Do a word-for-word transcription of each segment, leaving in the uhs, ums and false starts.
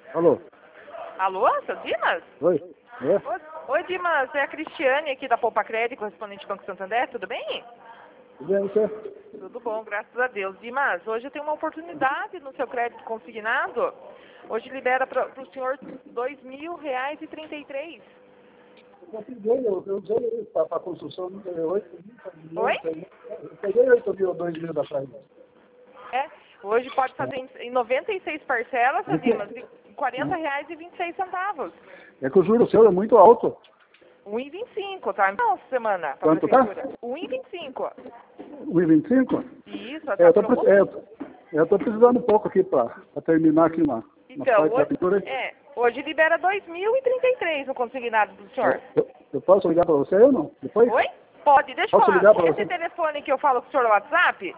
Alô? Alô, seu Dimas? Oi? É? Oi, oi, Dimas, é a Cristiane aqui da Poupa Crédito, correspondente do Banco Santander, tudo bem? Tudo bem, você? Tudo bom, graças a Deus. Dimas, hoje eu tenho uma oportunidade no seu crédito consignado. Hoje libera para o senhor dois mil reais e trinta e três. Eu peguei, eu, eu usei para a construção, não peguei oito mil, Oi? eu peguei oito mil, dois mil da praia. É, hoje pode fazer em, em noventa e seis parcelas, seu Dimas, de quarenta reais e vinte e seis centavos. É que o juro seu é muito alto. um e vinte e cinco, tá? Não, semana, para Quanto tá? prefeitura. um e vinte e cinco. um e vinte e cinco? Isso, É, tá eu tô, pre- promoção. é, eu tô- eu tô precisando um pouco aqui para terminar aqui uma, uma Então, parte da hoje, pintura. é, hoje libera dois mil e trinta e três no consignado do senhor. Eu, eu- eu posso ligar para você ou não? Depois? Oi? Pode, deixa eu Posso falar. ligar pra Esse você? telefone que eu falo com o senhor no WhatsApp,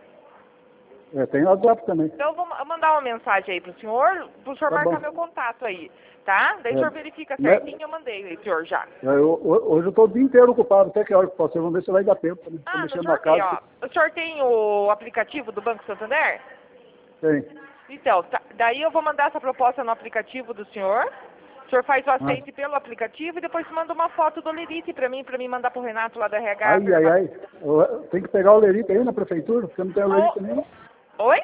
É, tem WhatsApp também. então eu vou ma- mandar uma mensagem aí pro senhor, pro senhor Tá marcar bom. meu contato aí, tá? Daí É, o senhor verifica né? certinho, eu mandei aí, senhor, já. É, eu- ho- hoje eu estou o dia inteiro ocupado, até que hora que posso. Vamos ver se vai dar tempo. Né? Tô Ah, no mexendo na senhor tem, casa. ó. O senhor tem o aplicativo do Banco Santander? Tem. Então, tá, daí eu vou mandar essa proposta no aplicativo do senhor. O senhor faz o Ah. aceite pelo aplicativo e depois manda uma foto do Lerite pra mim, pra mim mandar pro Renato lá da R H. Ai, ai, ai. Eu- Tem que pegar o lerite aí na prefeitura, porque não tem o lerite Oh. nenhum. Oi?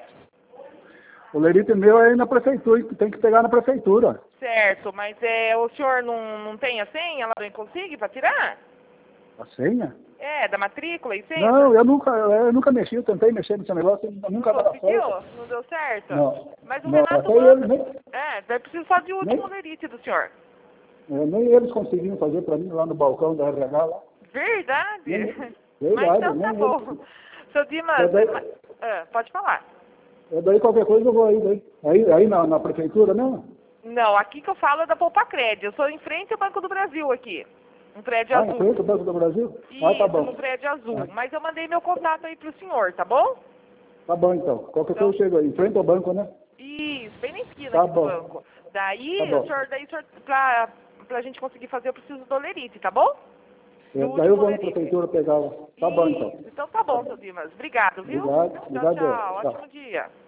O lerite meu é aí na prefeitura, tem que pegar na prefeitura. Certo, mas é, o senhor não, não tem a senha lá do Inconsigue pra tirar? A senha? É, da matrícula e senha? Não, eu nunca, eu nunca mexi, eu tentei mexer nesse negócio, eu nunca Não dava conseguiu? certo. Não deu certo? Não, Mas o não, Renato até eles, manda. nem, É, daí precisa só de último nem, lerite do senhor. é, nem eles conseguiam fazer para mim lá no balcão da R H lá. Verdade? Nem- Mas verdade, então tá nem bom. eles. Seu Dimas, É daí, mas- ah, pode falar. é daí qualquer coisa eu vou aí, daí. Aí, aí na, na prefeitura mesmo? Não, aqui que eu falo é da Poupa Crédito. Eu sou em frente ao Banco do Brasil aqui. Um prédio Ah, em azul. frente ao Banco do Brasil? Isso, Ah, tá bom. no prédio azul. Ah. Mas eu mandei meu contato aí pro senhor, tá bom? Tá bom, então. Qualquer Então- coisa eu chego aí. Em frente ao banco, né? Isso, bem na esquina Tá aqui do bom. banco. Daí, Tá bom. o senhor, daí, o senhor, pra, pra gente conseguir fazer, eu preciso do lerite, tá bom? É, No daí eu último vou na lerite. prefeitura pegar lá. Tá bom, então. Isso, então tá bom, seu Dimas. Obrigado, viu? Obrigado. Tchau, Obrigado. tchau. Tchau. Ótimo dia.